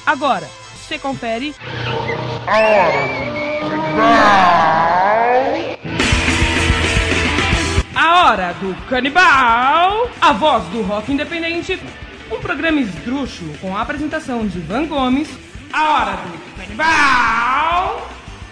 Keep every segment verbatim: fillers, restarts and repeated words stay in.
Agora, você confere... A hora A Hora do Canibal, a voz do rock independente, um programa esdrúxulo com a apresentação de Ivan Gomes. A Hora do Canibal...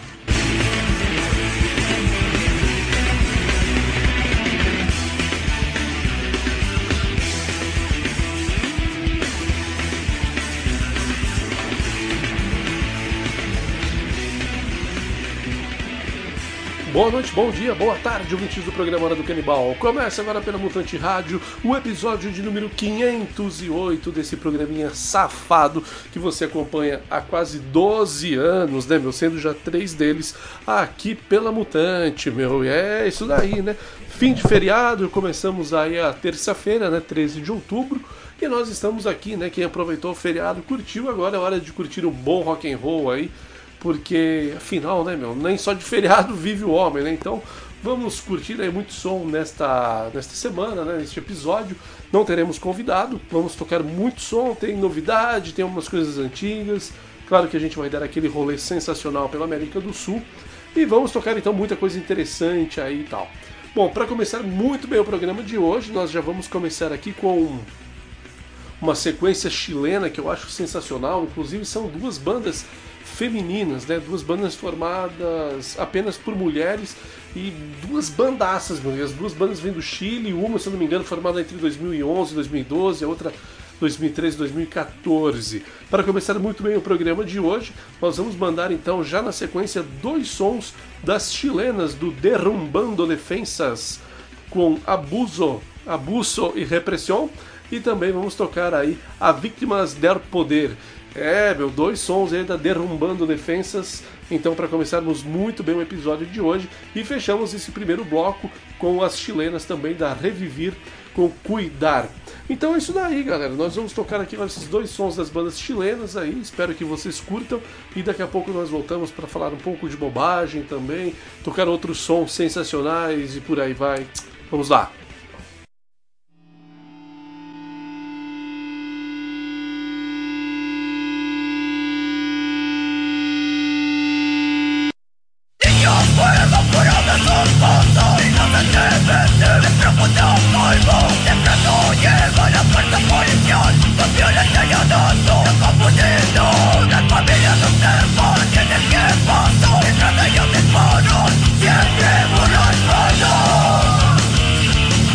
Boa noite, bom dia, boa tarde, ouvintes do programa Hora do Canibal. Começa agora pela Mutante Rádio, o episódio de número quinhentos e oito desse programinha safado que você acompanha há quase doze anos, né, meu? Sendo já três deles aqui pela Mutante, meu. E é isso daí, né? Fim de feriado, começamos aí a terça-feira, né, treze de outubro. E nós estamos aqui, né? Quem aproveitou o feriado, curtiu, agora é hora de curtir um bom rock and roll aí. Porque, afinal, né, meu, nem só de feriado vive o homem, né? Então, vamos curtir aí muito som nesta, nesta semana, né, neste episódio. Não teremos convidado, vamos tocar muito som, tem novidade, tem algumas coisas antigas. Claro que a gente vai dar aquele rolê sensacional pela América do Sul. E vamos tocar, então, muita coisa interessante aí e tal. Bom, para começar muito bem o programa de hoje, nós já vamos começar aqui com uma sequência chilena que eu acho sensacional. Inclusive, são duas bandas femininas, né? Duas bandas formadas apenas por mulheres e duas bandaças, meu. As duas bandas vêm do Chile, uma, se eu não me engano, formada entre dois mil e onze e dois mil e doze, a outra dois mil e treze e dois mil e quatorze. Para começar muito bem o programa de hoje, nós vamos mandar então já na sequência dois sons das chilenas do Derrumbando Defensas com Abuso, Abuso e Repressão, e também vamos tocar aí a Vítimas del Poder. É, meu, dois sons aí da Derrumbando Defensas, então para começarmos muito bem o episódio de hoje, e fechamos esse primeiro bloco com as chilenas também da Revivir com Cuidar. Então é isso daí, galera, nós vamos tocar aqui esses dois sons das bandas chilenas aí, espero que vocês curtam, e daqui a pouco nós voltamos para falar um pouco de bobagem também, tocar outros sons sensacionais e por aí vai. Vamos lá! Siempre por los malos.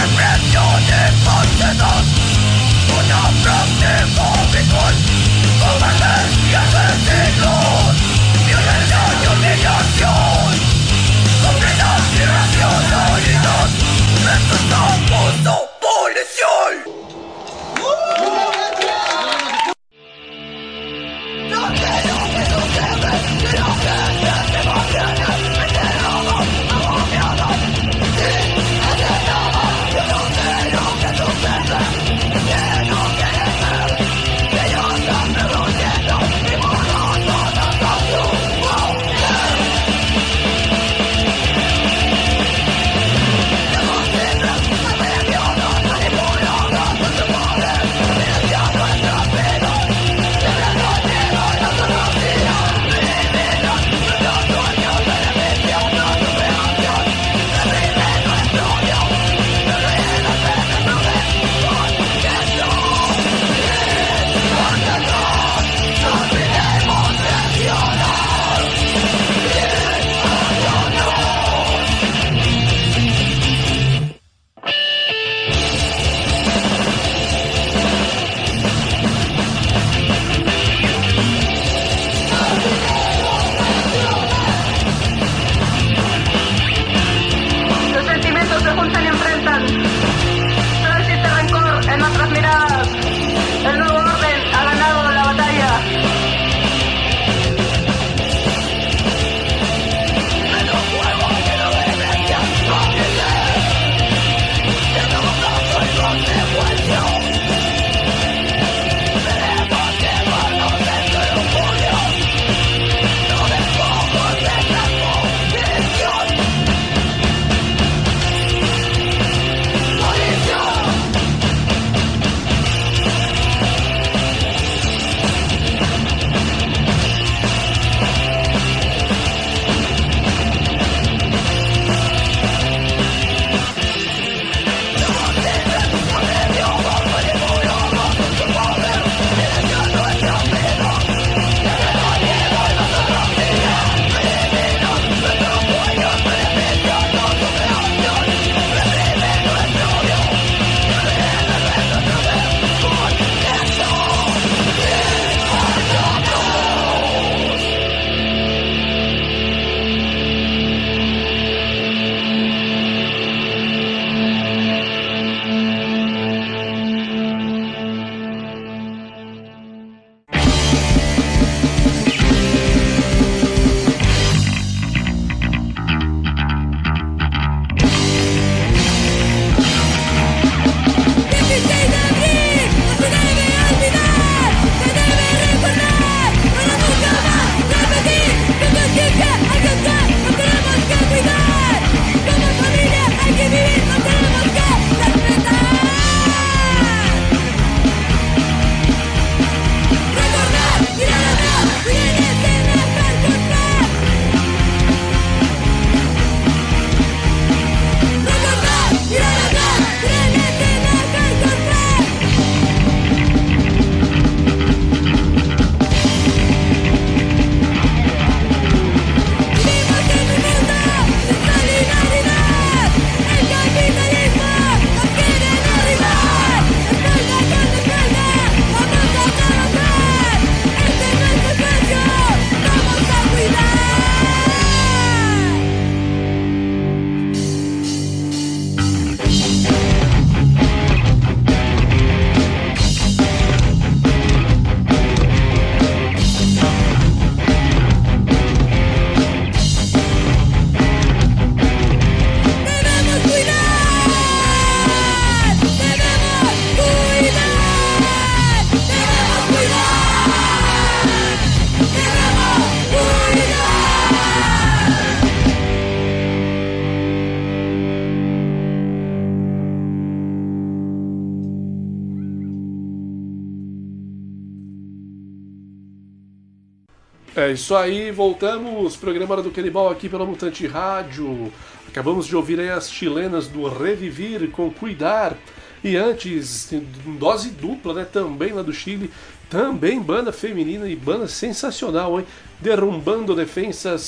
É isso aí, voltamos, programa Hora do Canibal aqui pela Mutante Rádio. Acabamos de ouvir aí as chilenas do Revivir com Cuidar. E antes, dose dupla, né, também lá do Chile, também banda feminina e banda sensacional, hein? Derrumbando Defensas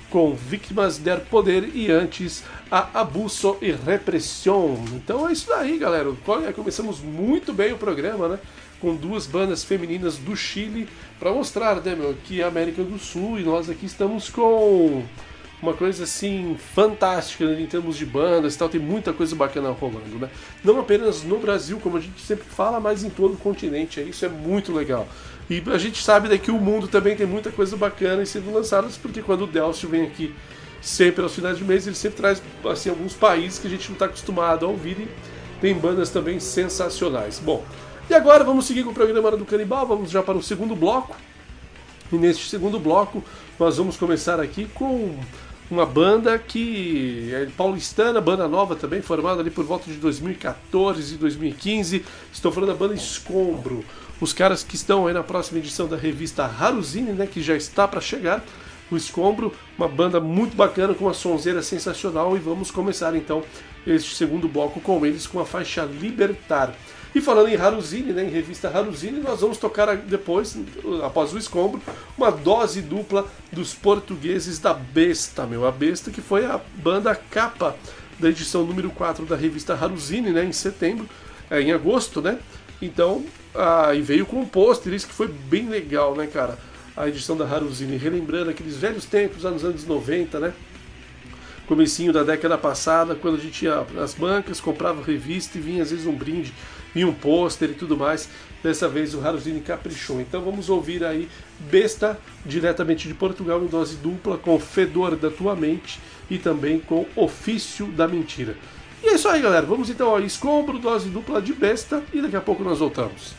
com Vítimas del Poder e antes a Abuso e Repressão. Então é isso daí, galera. Começamos muito bem o programa, né? Com duas bandas femininas do Chile para mostrar, né, meu, que é a América do Sul e nós aqui estamos com uma coisa assim fantástica, né, em termos de bandas e tal, tem muita coisa bacana rolando, né? Não apenas no Brasil, como a gente sempre fala, mas em todo o continente, isso é muito legal. E a gente sabe, né, que o mundo também tem muita coisa bacana sendo lançadas, porque quando o Delcio vem aqui sempre aos finais de mês, ele sempre traz assim, alguns países que a gente não está acostumado a ouvir e tem bandas também sensacionais. Bom, e agora vamos seguir com o programa Hora do Canibal, vamos já para o segundo bloco. E neste segundo bloco nós vamos começar aqui com uma banda que é paulistana, banda nova também, formada ali por volta de dois mil e quatorze e dois mil e quinze. Estou falando da banda Escombro. Os caras que estão aí na próxima edição da revista Haruzini, né, que já está para chegar. O Escombro, uma banda muito bacana, com uma sonzeira sensacional. E vamos começar então este segundo bloco com eles, com a faixa Libertar. E falando em Haruzini, né, em revista Haruzini, nós vamos tocar depois, após o Escombro, uma dose dupla dos portugueses da Besta, meu. A Besta, que foi a banda capa da edição número quatro da revista Haruzini, né, em setembro, é, em agosto, né? Então, ah, e veio com um pôster, isso que foi bem legal, né, cara? A edição da Haruzini, relembrando aqueles velhos tempos, lá nos anos noventa, né? Comecinho da década passada, quando a gente ia nas bancas, comprava revista e vinha às vezes um brinde, vinha um pôster e tudo mais. Dessa vez o Haruzini caprichou. Então vamos ouvir aí Besta, diretamente de Portugal, em dose dupla, com Fedor da Tua Mente e também com Ofício da Mentira. E é isso aí, galera. Vamos então ao Escombro, dose dupla de Besta, e daqui a pouco nós voltamos.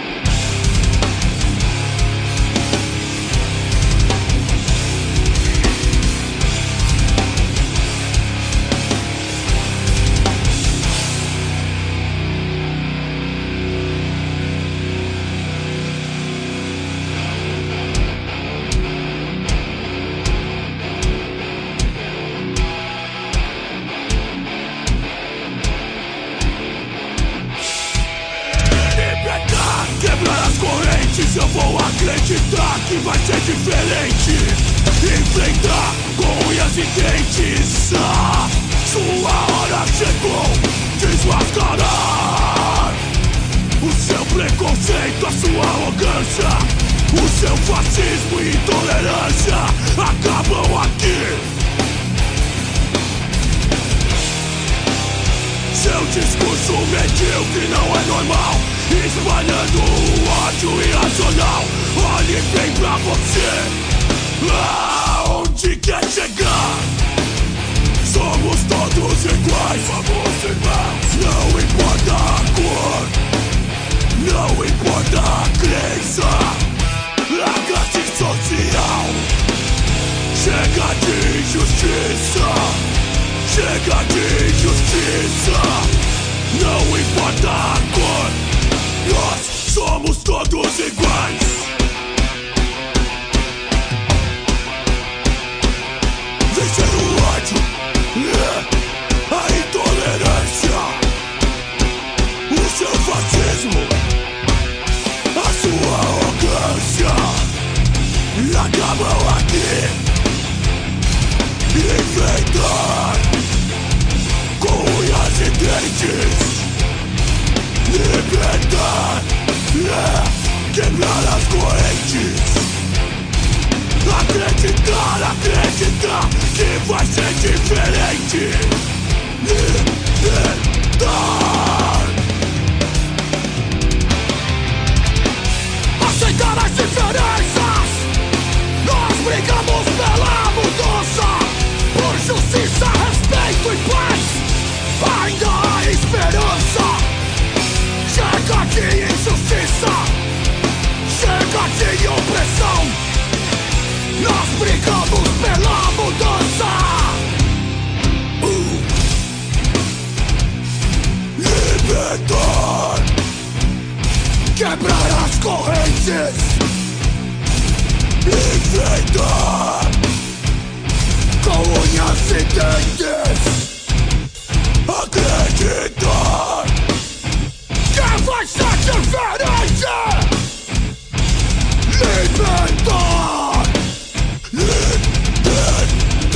Eu vou acreditar que vai ser diferente. Enfrentar com unhas e dentes. Ah, sua hora chegou. Desmascarar o seu preconceito, a sua arrogância, o seu fascismo e intolerância acabam aqui. Seu discurso medíocre não é normal, espalhando o ódio irracional. Olhe bem pra você, aonde quer chegar? Somos todos iguais, somos irmãos. Não importa a cor, não importa a crença, a classe social. Chega de injustiça, chega de injustiça. Não importa a cor, nós somos todos iguais. Vencer o ódio, a intolerância, o seu fascismo, a sua arrogância acabam aqui. Enfrentar com unhas e dentes. Libertar, é, quebrar as correntes. Acreditar, acreditar que vai ser diferente. Libertar. Aceitar as diferenças. Nós brigamos pela mudança, por justiça, respeito e paz. Ainda há esperança. Chega de injustiça, chega de opressão. Nós brigamos pela mudança. uh. Libertar, quebrar as correntes. Enfrentar com unhas e dentes. Acreditar que vai ser diferente. Libertar, libertar.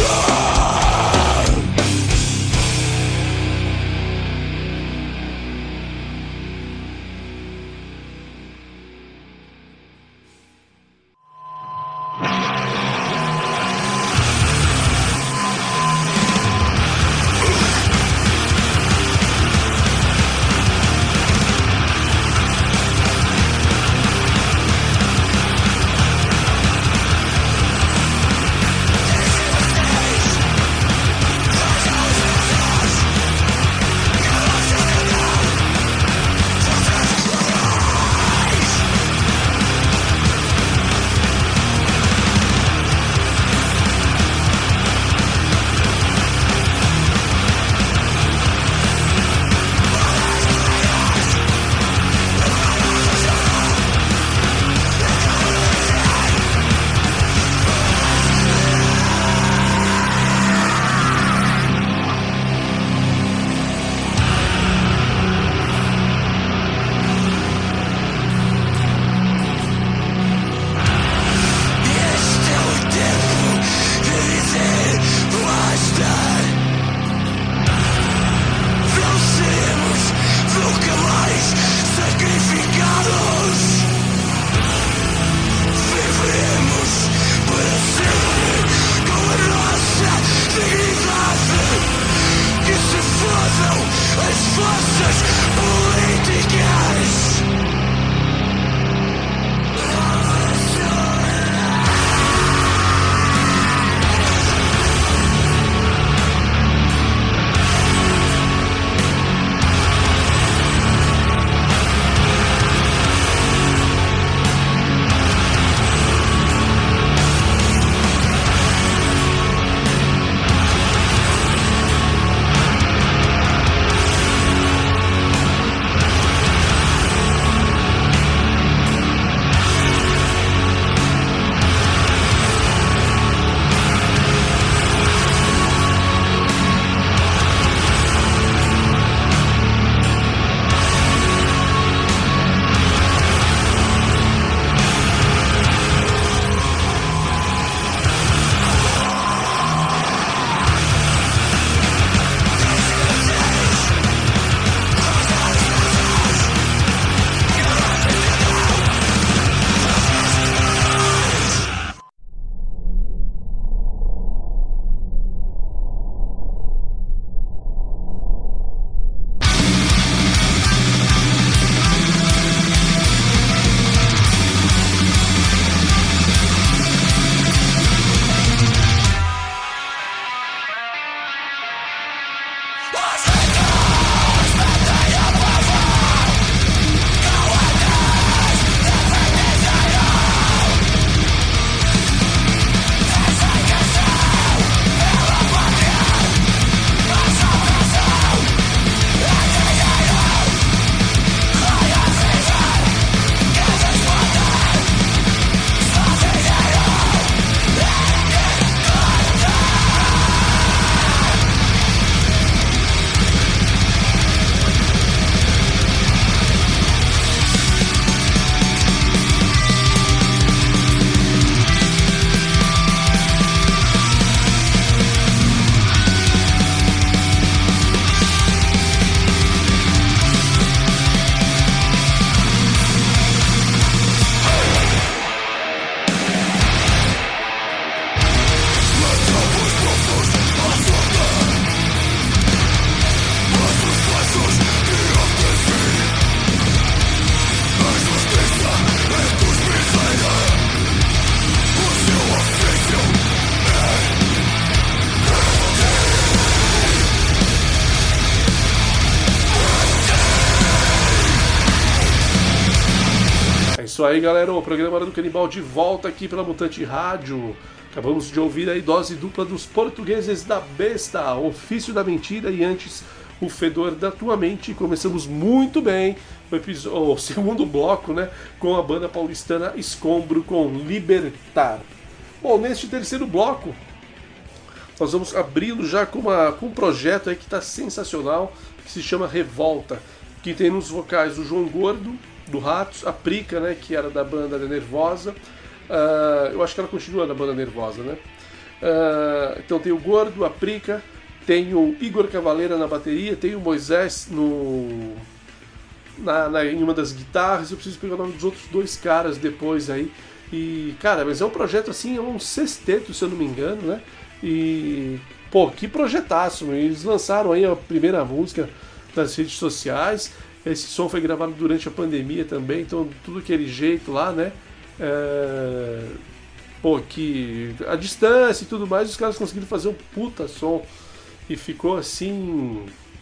isso aí, galera. O programa Hora do Canibal de volta aqui pela Mutante Rádio. Acabamos de ouvir aí dose dupla dos Portugueses da Besta, Ofício da Mentira e antes O Fedor da Tua Mente. Começamos muito bem o, episódio, o segundo bloco, né, com a banda paulistana Escombro com Libertar. Bom, neste terceiro bloco nós vamos abri-lo já com, uma, com um projeto aí que está sensacional, que se chama Revolta, que tem nos vocais o João Gordo, do Ratos, a Prica, né, que era da banda Nervosa. Uh, eu acho que ela continua na banda Nervosa, né? Uh, então tem o Gordo, a Prica, tem o Igor Cavaleira na bateria, tem o Moisés no, na, na, em uma das guitarras. Eu preciso pegar o nome dos outros dois caras depois aí. E, cara, mas é um projeto assim, é um sexteto, se eu não me engano, né? E, pô, que projetaço! Eles lançaram aí a primeira música nas redes sociais. Esse som foi gravado durante a pandemia também, então tudo aquele jeito lá, né? É... Pô, que a distância e tudo mais, os caras conseguiram fazer um puta som e ficou assim.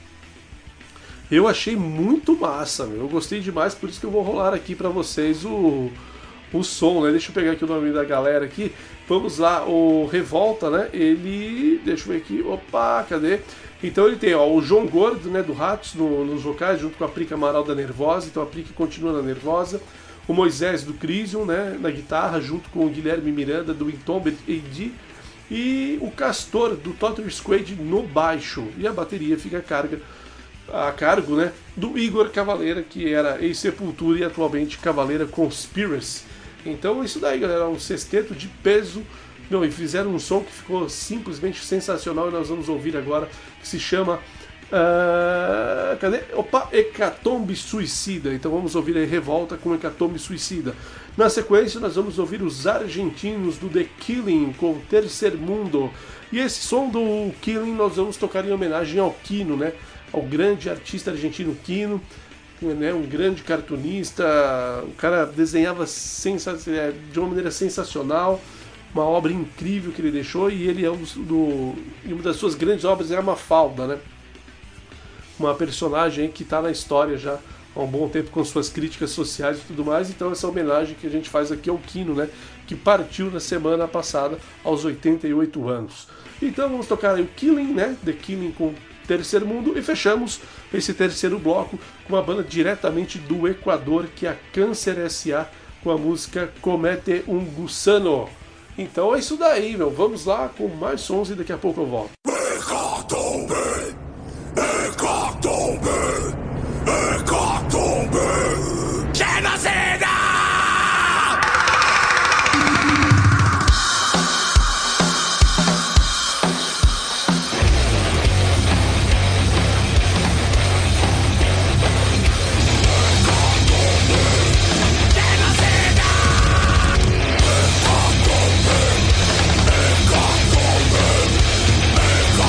Eu achei muito massa, meu. Eu gostei demais, por isso que eu vou rolar aqui pra vocês o, o som, né? Deixa eu pegar aqui o nome da galera aqui. Vamos lá, o Revolta, né? Ele. Deixa eu ver aqui. Opa, cadê? Então ele tem ó, o João Gordo, né, do Ratos, no, nos vocais, junto com a Prica Amaral da Nervosa. Então a Prica continua na Nervosa. O Moisés do Crisium, né, na guitarra, junto com o Guilherme Miranda do Intombed A D. E o Castor do Totter Squad no baixo. E a bateria fica a, carga, a cargo, né, do Igor Cavaleira, que era ex-Sepultura e atualmente Cavaleira Conspiracy. Então isso daí, galera, um sexteto de peso. Não, e fizeram um som que ficou simplesmente sensacional e nós vamos ouvir agora, que se chama uh, cadê? Opa, Hecatombe Suicida. Então vamos ouvir aí Revolta com Hecatombe Suicida. Na sequência nós vamos ouvir os argentinos do The Killing com Tercer Mundo. E esse som do Killing nós vamos tocar em homenagem ao Quino, né? Ao grande artista argentino Quino, né? Um grande cartunista. O cara desenhava sensa- de uma maneira sensacional. Uma obra incrível que ele deixou, e ele é um do, e uma das suas grandes obras é a Mafalda, né? Uma personagem que está na história já há um bom tempo com suas críticas sociais e tudo mais. Então essa homenagem que a gente faz aqui ao Quino, né? Que partiu na semana passada aos oitenta e oito anos. Então vamos tocar aí o Killing, né? The Killing com Terceiro Mundo, e fechamos esse terceiro bloco com uma banda diretamente do Equador, que é a Câncer S A, com a música Comete um Gusano. Então é isso daí, meu. Vamos lá com mais sons e daqui a pouco eu volto. Hecatombe! Hecatombe! Hecatombe! Genocida! Hecatombe!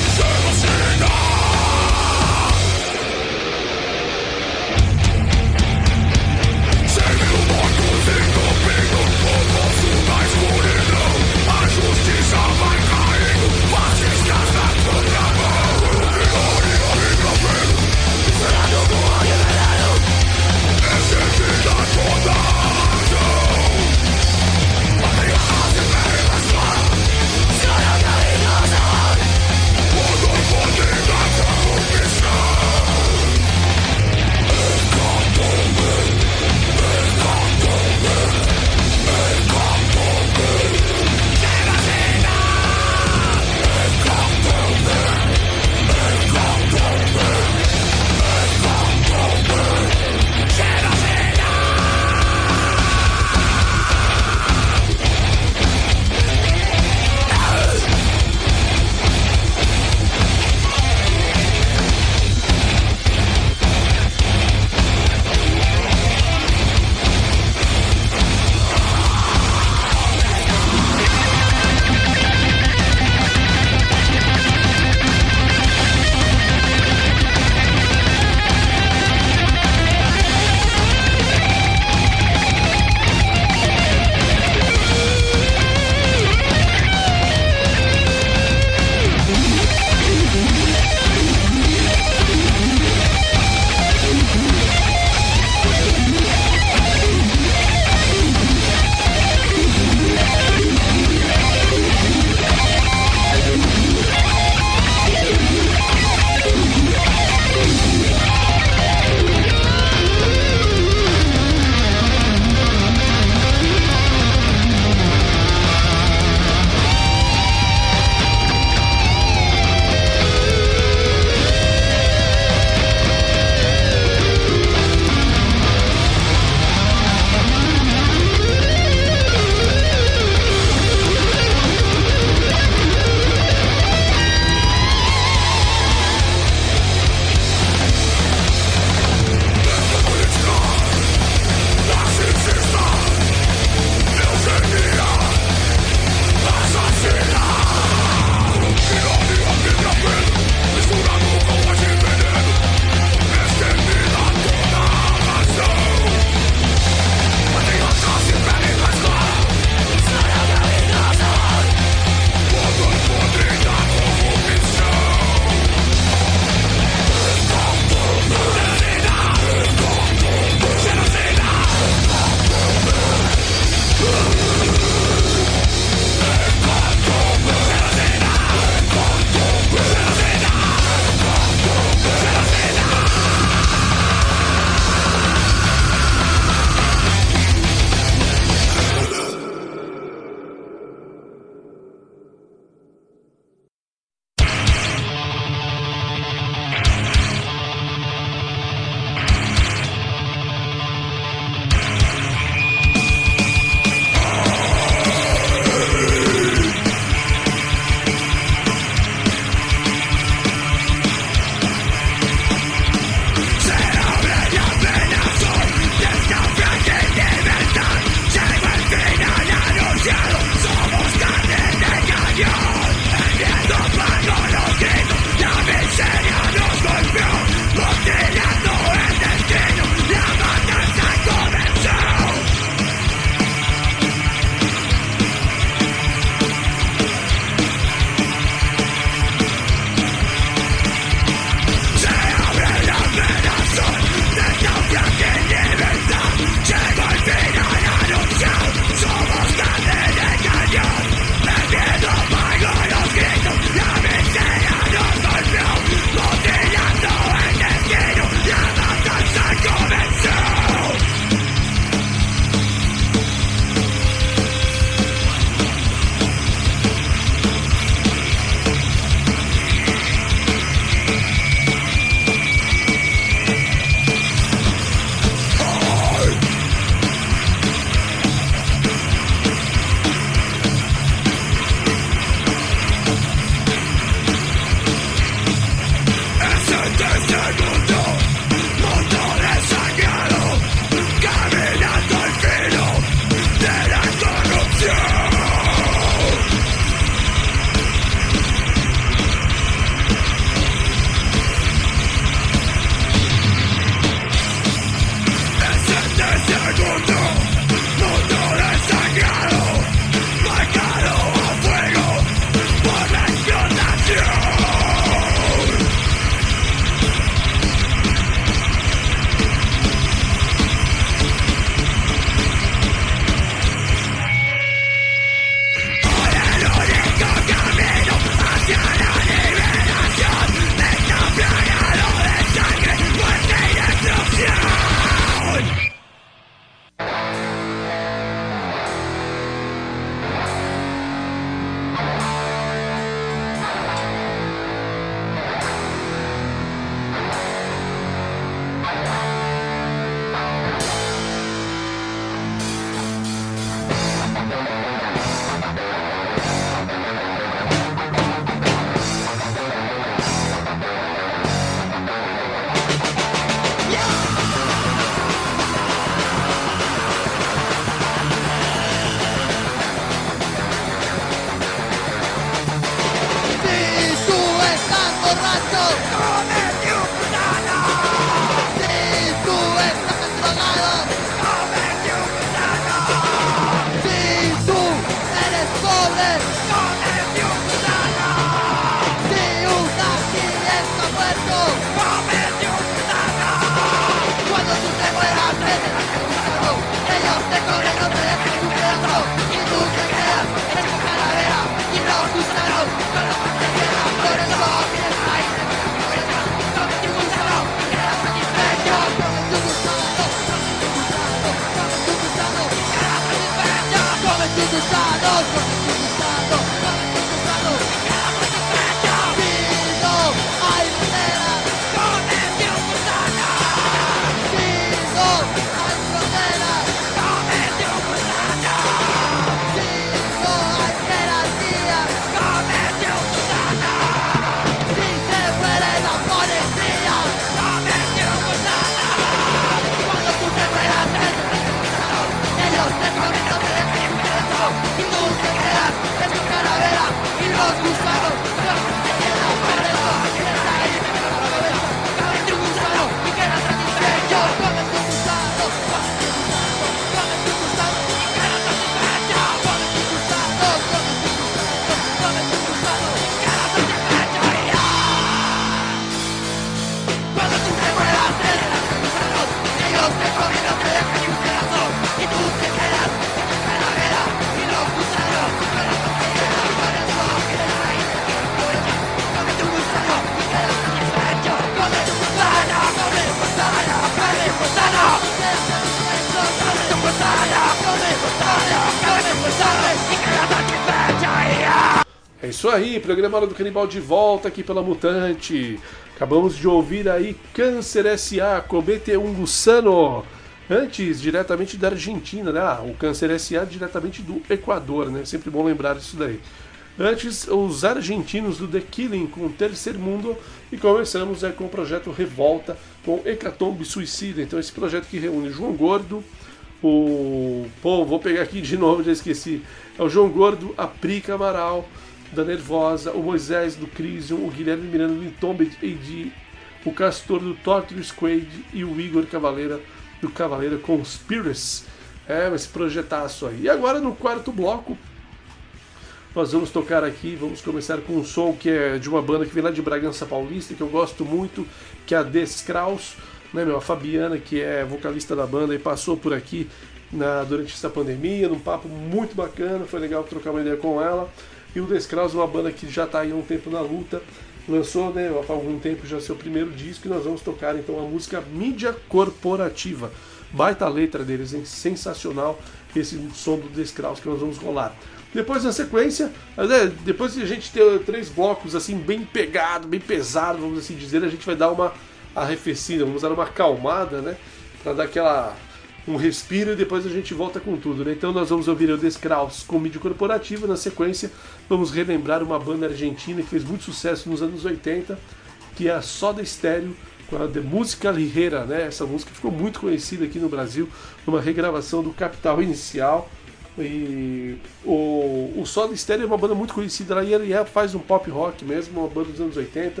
É isso aí, programa Hora do Canibal de volta aqui pela Mutante. Acabamos de ouvir aí Câncer S A, Comete um Gusano. Antes, diretamente da Argentina, né? Ah, o Câncer S A diretamente do Equador, né? Sempre bom lembrar isso daí. Antes, os argentinos do The Killing com o Terceiro Mundo. E começamos é, com o projeto Revolta, com Hecatombe Suicida. Então esse projeto que reúne João Gordo, o... Pô, vou pegar aqui de novo, já esqueci. É o João Gordo, a Prica Amaral, da Nervosa, o Moisés do Crisium, o Guilherme Miranda do Entombed A D, o Castor do Torture Squad e o Igor Cavaleira do Cavaleira Conspiracy. É, esse projetaço aí. E agora no quarto bloco, nós vamos tocar aqui, vamos começar com um som que é de uma banda que vem lá de Bragança Paulista, que eu gosto muito, que é a Descraus, né, meu, a Fabiana, que é vocalista da banda e passou por aqui na, durante essa pandemia, num papo muito bacana, foi legal trocar uma ideia com ela. E o Descraus é uma banda que já está aí há um tempo na luta, lançou, né, há algum tempo já seu primeiro disco, e nós vamos tocar então a música Mídia Corporativa. Baita letra deles, hein? Sensacional esse som do Descraus que nós vamos rolar. Depois, na sequência, depois de a gente ter três blocos assim bem pegado, bem pesado, vamos assim dizer, a gente vai dar uma arrefecida, vamos dar uma acalmada, né, para dar aquela um respiro e depois a gente volta com tudo, né? Então nós vamos ouvir o Descraus com Mídia Corporativa. Na sequência, vamos relembrar uma banda argentina que fez muito sucesso nos anos oitenta, que é a Soda Stereo, com a The Música Ligera, né? Essa música ficou muito conhecida aqui no Brasil, numa regravação do Capital Inicial. E o, o Soda Stereo é uma banda muito conhecida lá, e ele é, faz um pop rock mesmo, uma banda dos anos oitenta.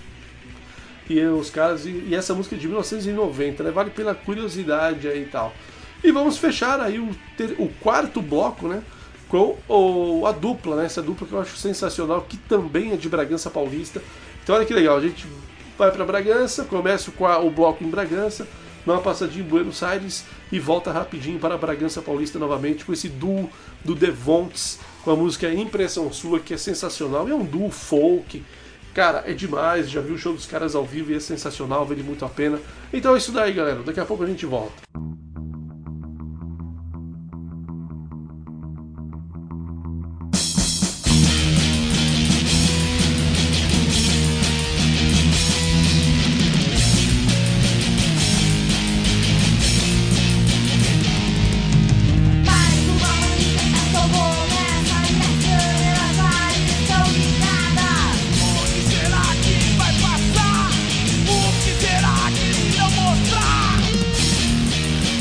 E os caras, e, e essa música é de mil novecentos e noventa, né? Vale pela curiosidade aí e tal. E vamos fechar aí o, ter, o quarto bloco, né? Com o, a dupla, né? Essa dupla que eu acho sensacional, que também é de Bragança Paulista. Então olha que legal, a gente vai para Bragança, começa com a, o bloco em Bragança, dá uma passadinha em Buenos Aires e volta rapidinho para Bragança Paulista novamente com esse duo do Devonts, com a música Impressão Sua, que é sensacional. E é um duo folk. Cara, é demais, já vi o show dos caras ao vivo e é sensacional, vale muito a pena. Então é isso daí, galera. Daqui a pouco a gente volta. Será que irão mostrar?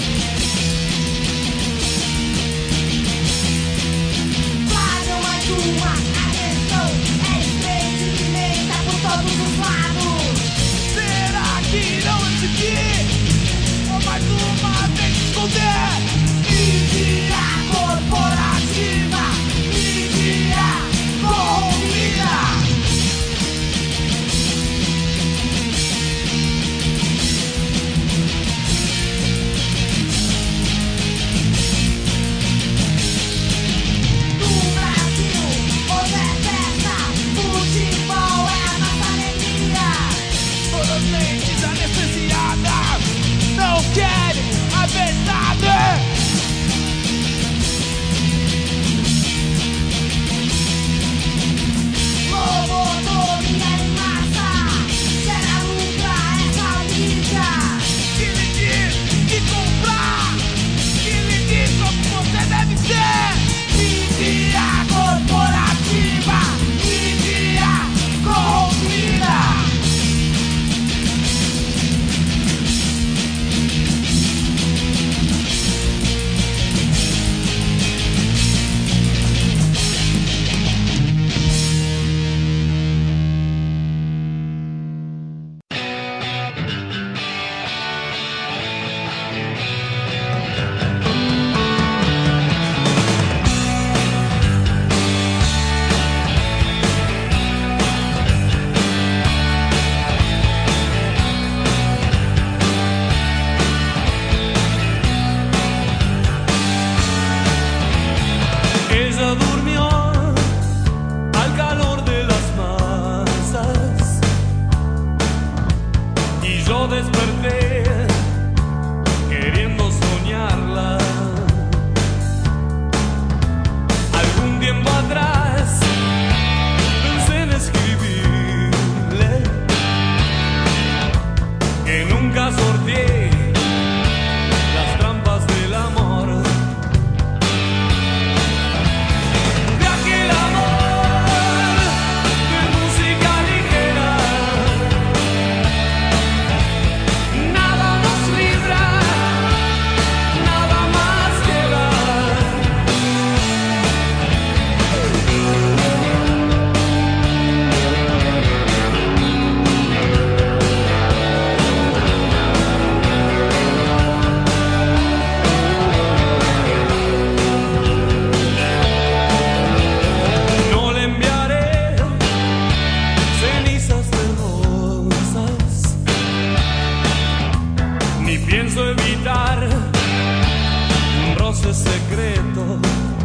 pienso evitar un roce secreto.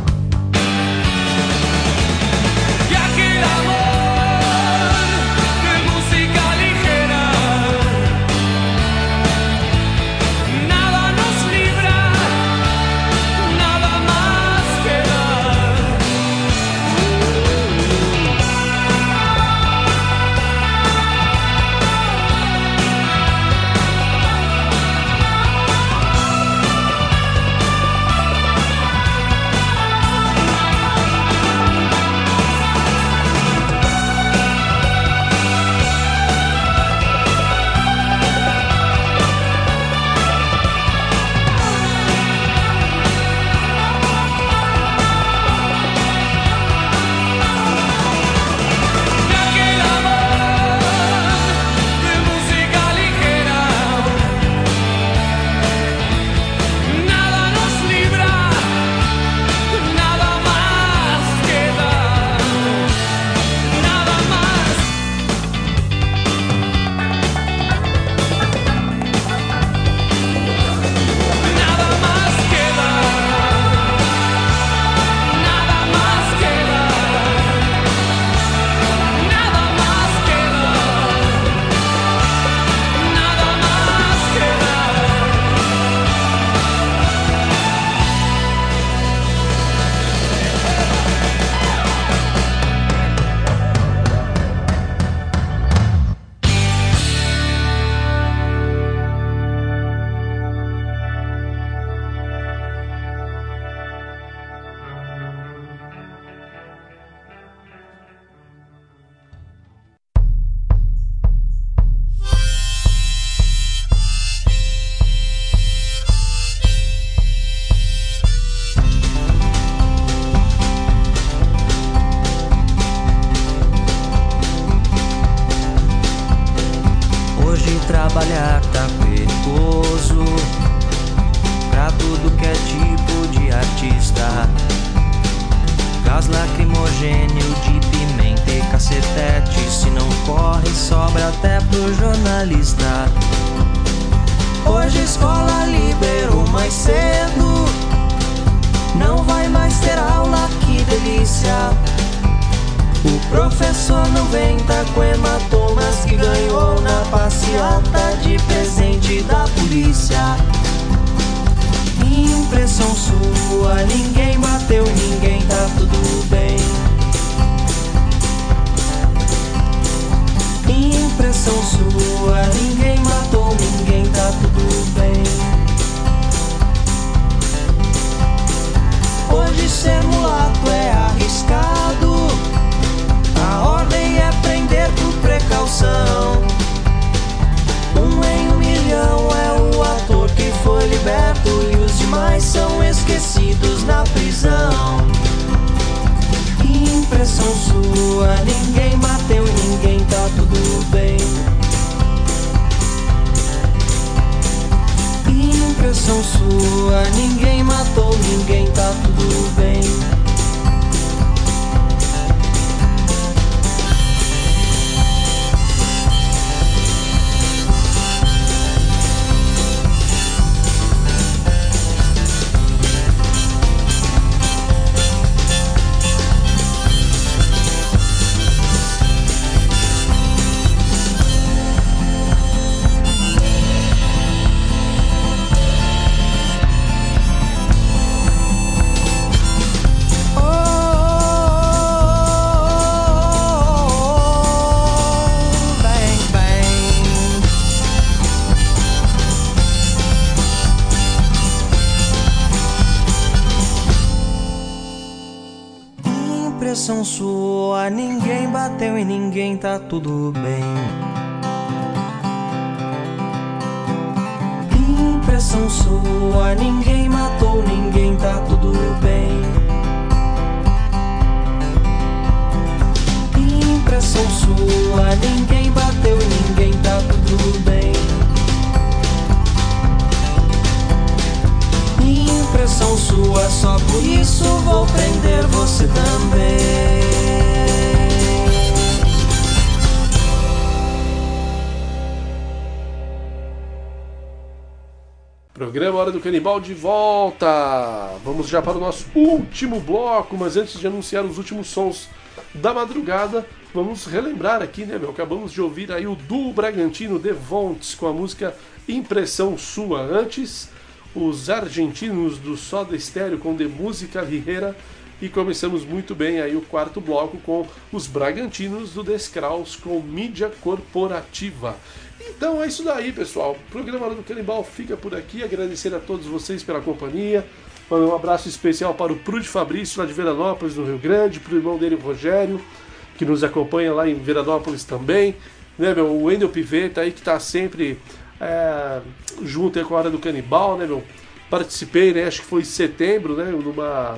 Ya que el amor de música ligera, nada nos libra, nada más queda. Trabalhar tá perigoso pra tudo que é tipo de artista. Gás lacrimogêneo de pimenta e cacetete, se não corre sobra até pro jornalista. Hoje a escola liberou mais cedo, não vai mais ter aula, que delícia. O professor não vem, tá com hematomas que ganhou na passeata de presente da polícia. Impressão sua, ninguém bateu ninguém, tá tudo bem. Impressão sua, ninguém matou ninguém, tá tudo bem. Hoje ser mulato é arriscado, a ordem é prender por precaução. Um em um milhão é o ator que foi liberto e os demais são esquecidos na prisão. Impressão sua, ninguém bateu ninguém, tá tudo bem. Impressão sua, ninguém matou ninguém, tá tudo bem. Impressão sua, ninguém bateu e ninguém, tá tudo bem. Impressão sua, ninguém matou ninguém, tá tudo bem. Impressão sua, ninguém bateu e ninguém, tá tudo bem. Impressão sua, só por isso vou prender você também. Programa Hora do Canibal de volta! Vamos já para o nosso último bloco, mas antes de anunciar os últimos sons da madrugada, vamos relembrar aqui, né, meu? Acabamos de ouvir aí o duo Bragantino Devontes com a música Impressão Sua. Antes, os argentinos do Soda Stereo com De Música Ligera. E começamos muito bem aí o quarto bloco com os Bragantinos do Descraus com Mídia Corporativa. Então é isso daí, pessoal. O programa Hora do Canibal fica por aqui. Agradecer a todos vocês pela companhia. Mandar um abraço especial para o Prude Fabrício, lá de Veranópolis, no Rio Grande, para o irmão dele, o Rogério, que nos acompanha lá em Veranópolis também. Né, meu? O Wendel Piveta aí, que está sempre é, junto aí com a Hora do Canibal, né, meu? Participei, né, acho que foi em setembro, né, numa...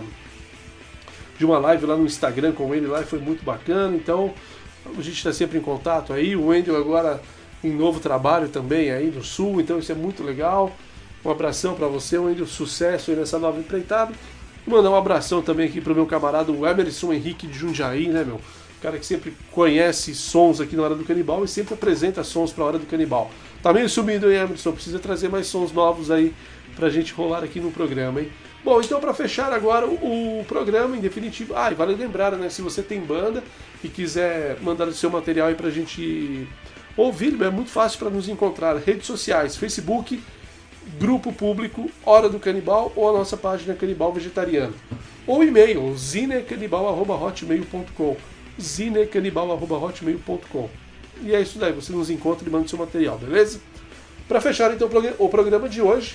de uma live lá no Instagram com ele lá, e foi muito bacana. Então a gente está sempre em contato aí. O Wendel agora em novo trabalho também aí no Sul, então isso é muito legal. Um abração para você, Wendel, sucesso aí nessa nova empreitada. E mandar um abração também aqui pro meu camarada o Emerson Henrique de Jundiaí, né, meu? Cara que sempre conhece sons aqui na Hora do Canibal e sempre apresenta sons pra Hora do Canibal. Tá meio sumido, hein, Emerson? Precisa trazer mais sons novos aí pra gente rolar aqui no programa, hein? Bom, então para fechar agora o, o programa em definitivo... Ah, e vale lembrar, né, se você tem banda e quiser mandar o seu material aí pra gente ouvir, é muito fácil para nos encontrar. Redes sociais, Facebook, Grupo Público, Hora do Canibal ou a nossa página Canibal Vegetariano. Ou e-mail, zinecanibal arroba hotmail ponto com, zinecanibal arroba hotmail ponto com. E é isso daí, você nos encontra e manda o seu material, beleza? Para fechar então o programa de hoje,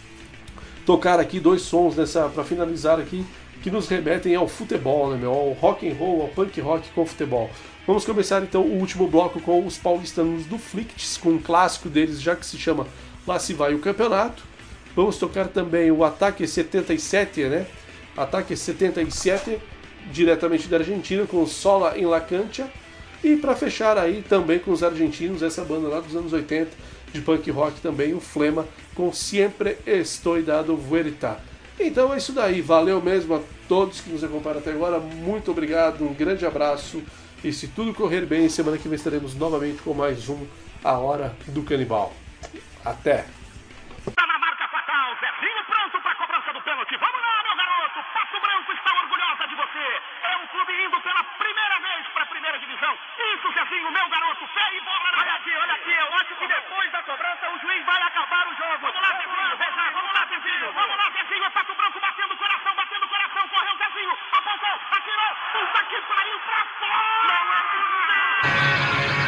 tocar aqui dois sons nessa para finalizar aqui que nos remetem ao futebol, né, meu? Ao rock and roll, ao punk rock com futebol. Vamos começar então o último bloco com os paulistanos do Flicts, com um clássico deles já que se chama Lá Se Vai o Campeonato. Vamos tocar também o Ataque setenta e sete, né? Ataque setenta e sete, diretamente da Argentina, com Sola em La Cancha. E para fechar aí também com os argentinos, essa banda lá dos anos oitenta de punk rock também, o Flema, com Siempre Estoy Dado Vuelta. Então é isso daí, valeu mesmo a todos que nos acompanharam até agora, muito obrigado, um grande abraço, e se tudo correr bem, semana que vem estaremos novamente com mais um A Hora do Canibal. Até! Tá na marca fatal, Zezinho pronto pra cobrança do pênalti. Vamos lá, meu garoto, Pato Branco está orgulhosa de você. É um clube indo pela primeira vez pra primeira divisão. Isso, Zezinho, meu garoto, fé e bola na... Olha aqui, olha aqui, eu acho que depois da cobrança o juiz vai acabar o jogo. Vamos lá, Zezinho, vamos lá, Zezinho, vamos lá, Zezinho, é Pato Branco batendo coração, batendo coração, correu Zezinho, apontou, atirou, puta que pariu pra fora! Não é possível!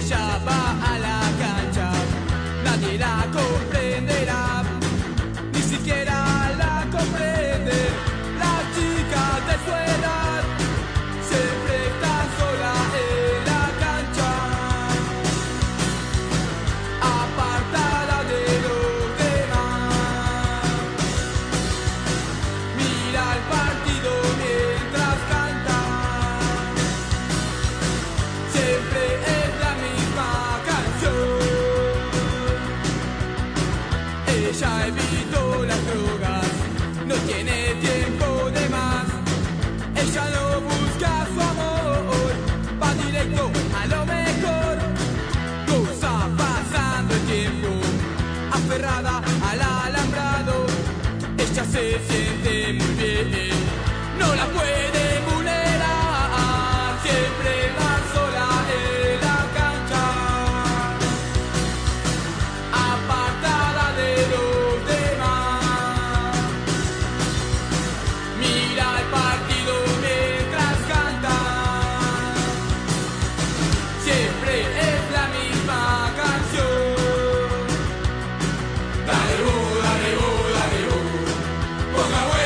ella va a la cancha, nadie la comprenderá, ni siquiera la comprende. Las chicas de su edad siempre están sola en la cancha, apartada de los demás. Mira el partido mientras canta, siempre es la misma canción. Ella evitó las drogas, no tiene tiempo de más. Ella no busca su amor, va directo a lo mejor. Goza pasando el tiempo, aferrada al alambrado. Ella se siente muy bien, no la puede vulnerar. Siempre va sola en la cancha, apartada de los demás. Mira el partido mientras canta, siempre es la misma canción. Dale, uh, dale, uh, dale, uh, ponga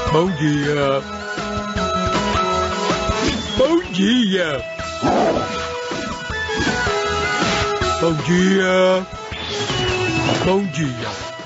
Bom dia. Bom dia. Bom dia. Bom dia.